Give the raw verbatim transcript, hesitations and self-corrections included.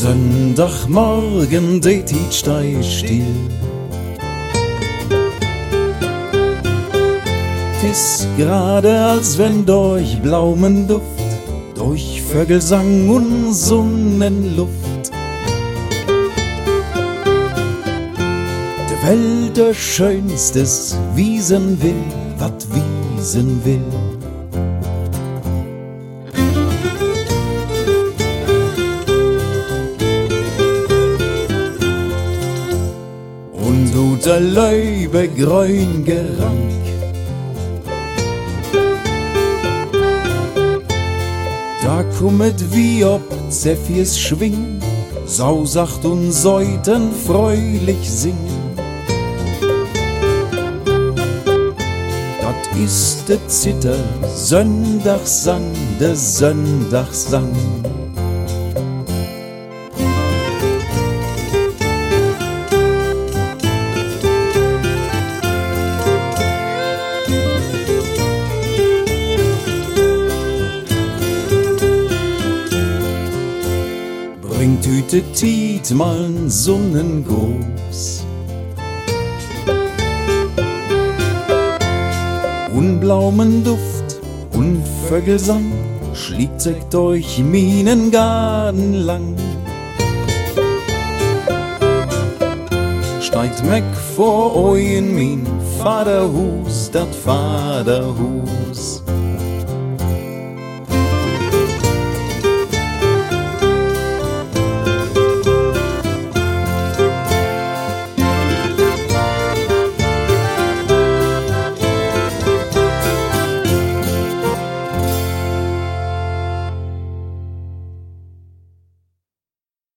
Sonntagmorgen, de Tiet stei still. Tis gerade, als wenn durch Blaumenduft, durch Vögelsang und Sonnenluft der Welt der schönstes wiesen will, wat wiesen will. Und tut der Löwe grün gerank, da kommet wie ob Zephyrs schwing, sausacht und Säuten freulich singen. Dat ist de Zitter, Söndagssang, de Söndagssang. Bringt Hüte Tiet mal'n Sonnengruß und Blaumenduft und Vögelsang schliegt sich durch minen Garten lang. Steigt meg vor euch in min Vaterhus, dat Vaterhus.